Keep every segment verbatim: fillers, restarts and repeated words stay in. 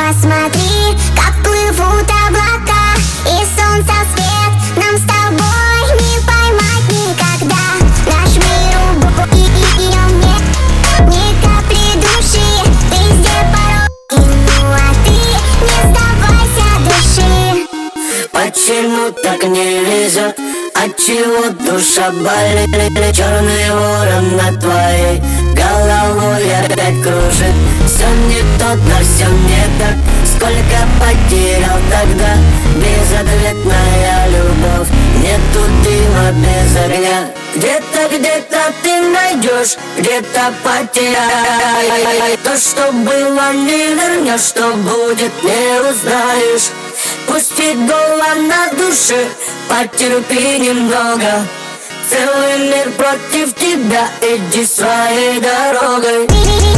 посмотри, как плывут облака, и солнца свет нам с тобой не поймать никогда. Наш мир убог, и в нем нет ни капли души, везде пороги, ну а ты не сдавайся, дыши. Почему так не везет? Отчего душа болит? Черный ворон над твоей головой опять кружит. Все не то, да все не так. Сколько потерял тогда? Безответная любовь, нету дыма без огня. Где-то, где-то ты найдешь, где-то потеряй. То, что было, не вернешь, что будет, не узнаешь. Пусти гола на душе, потерпи немного. Целый мир против тебя, иди своей дорогой.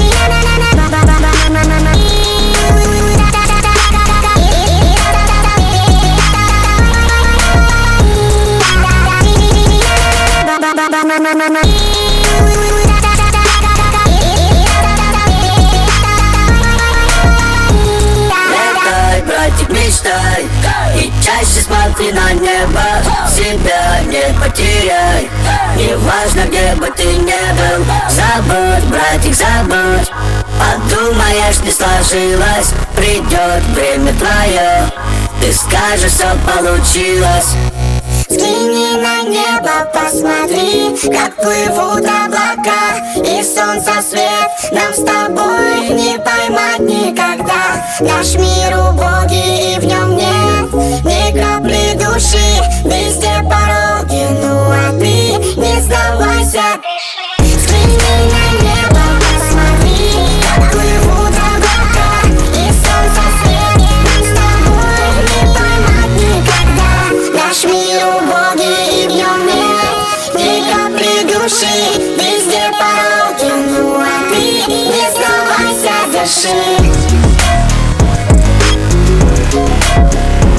Летай, братик, мечтай, и чаще смотри на небо. Себя не потеряй, неважно, где бы ты не был. Забудь, братик, забудь. Подумаешь, не сложилось, придет время твое, ты скажешь, все получилось. Взгляни на небо, посмотри, как плывут облака, и солнца свет нам с тобой не поймать никогда. Наш мир убогий, и в нем нет ни капли души, везде пороги, ну а ты не сдавайся. Взгляни на небо, посмотри, как плывут облака, и солнца свет нам с тобой не поймать никогда. Наш мир убогий, и в нем нет ни капли души, везде пороги, ну а ты не сдавайся, дыши.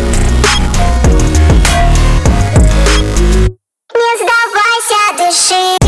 Не сдавайся, дыши.